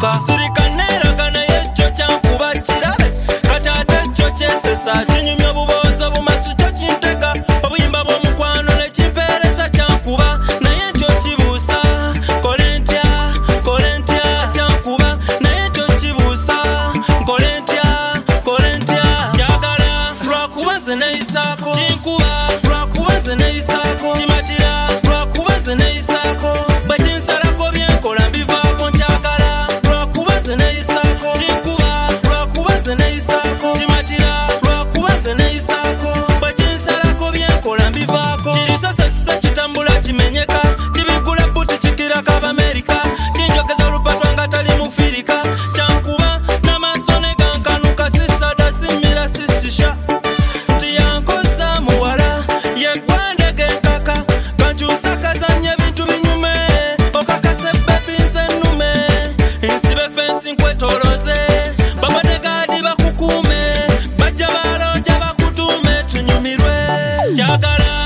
kyatuuka sirikanera naye kyo kyankuba kirabe kati ate kyo kyesesa kinyumya obuboza bumasu kyo kintega obuyimba bw'omukwano ne kimpeereza kyankuba naye kyo kibuusa kole ntya kyankuba naye kyo kibuusa kole ntya kyagala lwakuba nze neyisaako kinkuba lwakuba nze neyisaako kimatira lwakuba nze neyisaako bwe kinsalako byenkola mbivaako nkyagala lwakuba nze neyisaako kinkuba lwakuba nze neyisaako kimatira lwakuba nze neyisaako bwe kinsalako byenkola mbivaako kirisasa kisa kitambula kimenyeka kibigula buti kigirako Abamerika kinjogeza olupatwa nga tali mufirika kyankuba n'amaaso ne gankanuka sisada simira sisisha tiyankoza muwala yeggwandege enkaka kankyusa kazanya ebintu binyume okakase bebi nze nnume nsibe fensi nkwetoloze bamadegadi bakukuume bajja balooja bakutuume tunyumirwe kyagala